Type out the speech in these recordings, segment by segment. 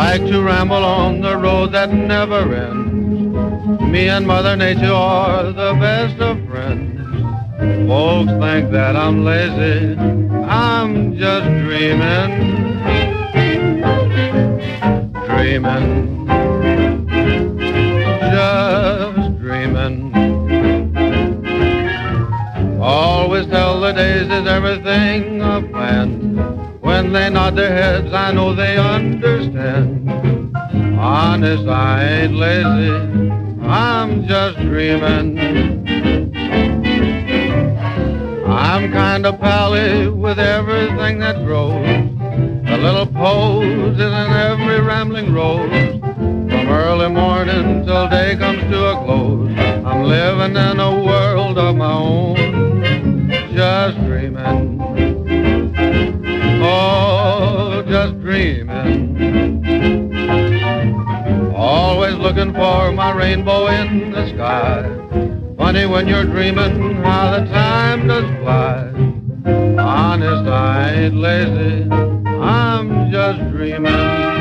like to ramble on the road that never ends. Me and Mother Nature are the best of friends. Folks think that I'm lazy, I'm just dreaming, dreaming, just dreaming. Always tell the daisies everything I've planned. When they nod their heads, I know they understand. Honest, I ain't lazy, I'm just dreaming. I'm kind of pally with everything that grows. A little pose is in every rambling rose. From early morning till day comes to a close, I'm living in a world of my own, just dreaming. Oh, just dreaming. Always looking for my rainbow in the sky. Funny when you're dreaming how the time does fly. Honest, I ain't lazy, I'm just dreaming.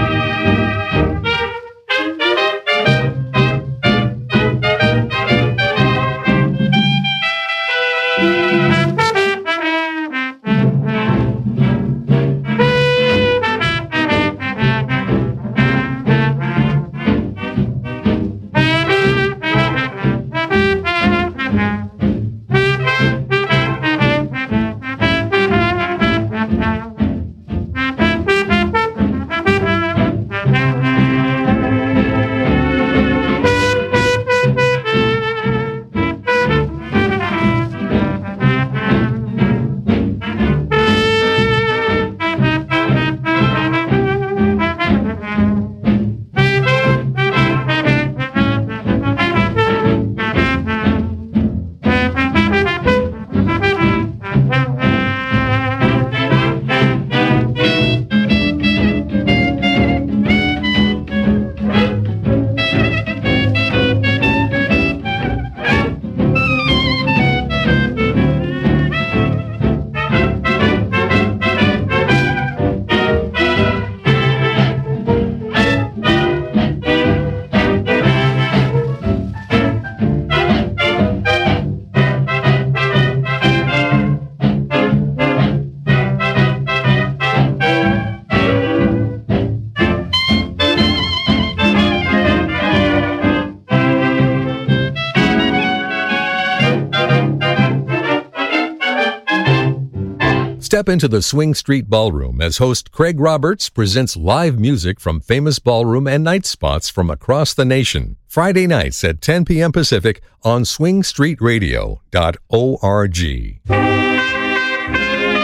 Step into the Swing Street Ballroom as host Craig Roberts presents live music from famous ballroom and night spots from across the nation. Friday nights at 10 p.m. Pacific on swingstreetradio.org.